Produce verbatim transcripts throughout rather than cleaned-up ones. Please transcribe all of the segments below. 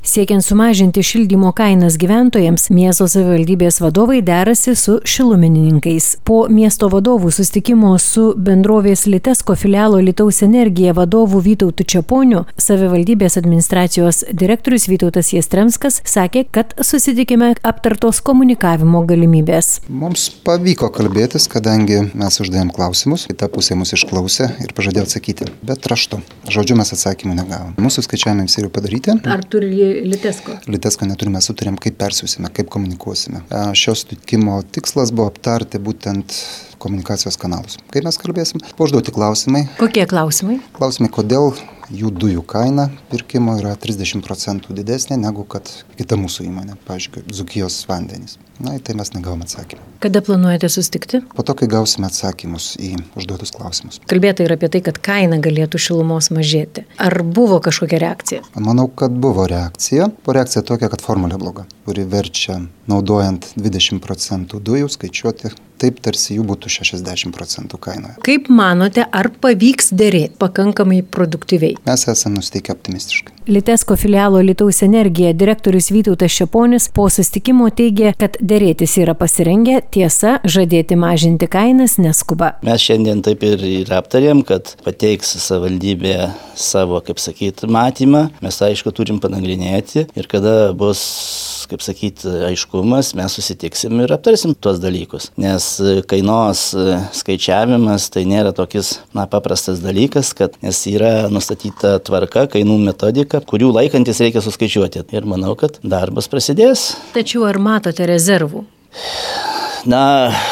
Siekiant sumažinti šildymo kainas gyventojams, miesto savivaldybės vadovai derasi su šilumininkais. Po miesto vadovų susitikimo su bendrovės Litesko filialo Lietaus energija vadovu Vytautu Čeponiu, savivaldybės administracijos direktorius Vytautas Jastremskas sakė, kad susitikime aptartos komunikavimo galimybės. Mums pavyko kalbėtis, kadangi mes uždėjom klausimus, kita pusė mus išklausė ir pažadėjo atsakyti, bet raštu. Žodžiu mes atsakymų negavom. Mūsų skaičiavimai visi yra padaryti. Ar turi Litesko? Litesko neturime, sutarėm, kaip persiūsime, kaip komunikuosime. Šios sutikimo tikslas buvo aptarti būtent komunikacijos kanalus. Kaip mes kalbėsim? Užduoti klausimai. Kokie klausimai? Klausimai, kodėl jų dujų kaina pirkimo yra trisdešimt procentų didesnė negu kad kita mūsų įmonė, pavyzdžiui, Dzūkijos vandenys. Na, į tai mes negavom atsakymą. Kada planuojate susitikti? Po to, kai gausime atsakymus į užduotus klausimus. Kalbėta ir apie tai, kad kaina galėtų šilumos mažėti. Ar buvo kažkokia reakcija? Manau, kad buvo reakcija. Po reakcija tokia, kad formulė bloga, kuri verčia naudojant dvidešimt procentų dujų skaičiuoti taip, tarsi jų būtų šešiasdešimt procentų kainoje. Kaip manote, ar pavyks derėti pakankamai produktyviai? Mes esame nusiteikę optimistiškai. Litesko filialo Lietaus energija direktorius Vytautas Čeponis po susitikimo teigė, kad derėtis yra pasirengę, tiesa, žadėti mažinti kainas neskuba. Mes šiandien taip ir, ir aptarėm, kad pateiks savivaldybė savo, kaip sakyti, matymą. Mes aišku turim panagrinėti ir kada bus, kaip sakyti, aiškumas, mes susitiksim ir aptarsim tuos dalykus. Nes kainos skaičiavimas tai nėra tokis, na, paprastas dalykas, kad nes yra nustatyta tvarka, kainų metodika, kurių laikantis reikia suskaičiuoti. Ir manau, kad darbas prasidės. Tačiau ar matote rezervų? Na,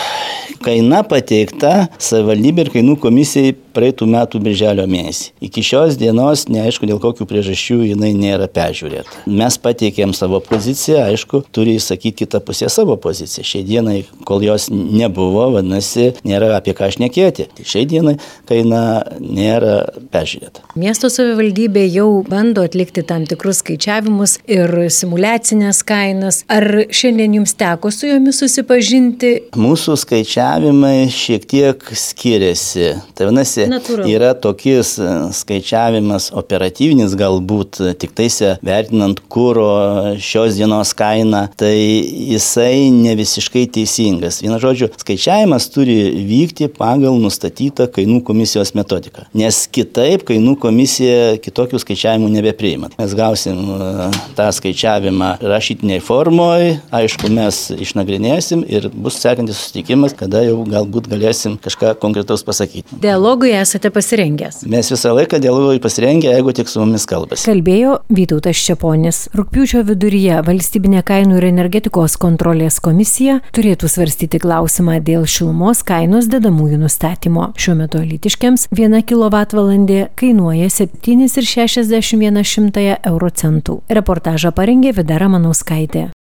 kaina pateikta savivaldybė ir kainų komisijai praeitų metų birželio mėnesį. Iki šios dienos neaišku, dėl kokių priežasčių jinai nėra peržiūrėta. Mes pateikėm savo poziciją, aišku, turi įsakyti kitą pusę savo poziciją. Šiai dienai, kol jos nebuvo, vadinasi, nėra apie ką šnekėti. Tai šiai dienai kaina nėra peržiūrėta. Miesto savivaldybė jau bando atlikti tam tikrus skaičiavimus ir simuliacinės kainas. Ar šiandien jums teko su jomis susipažinti? Mūsų skaičiavimai šiek tiek skiriasi. Tai vadinasi, natūralu. Yra tokis skaičiavimas operatyvinis, galbūt tik taise vertinant kuro šios dienos kainą, tai jisai ne visiškai teisingas. Viena žodžiu, skaičiavimas turi vykti pagal nustatytą kainų komisijos metodiką, nes kitaip kainų komisija kitokių skaičiavimų nebepriima. Mes gausim tą skaičiavimą rašytiniai formoje, aišku, mes išnagrinėsim ir bus sekantis susitikimas, kada jau galbūt galėsim kažką konkretaus pasakyti. Dialogui esate pasirengęs? Mes visą laiką dialogui pasirengę, jeigu tik su mumis kalbasi. Kalbėjo Vytautas Čeponis. Rugpjūčio viduryje valstybinė kainų ir energetikos kontrolės komisija turėtų svarstyti klausimą dėl šilumos kainos dedamųjų nustatymo. Šiuo metu alytiškiams viena kilovatvalandė kainuoja septynis ir šešiasdešimt vieną šimtąją euro centų. Reportažą parengė Vida Ramanauskaitė.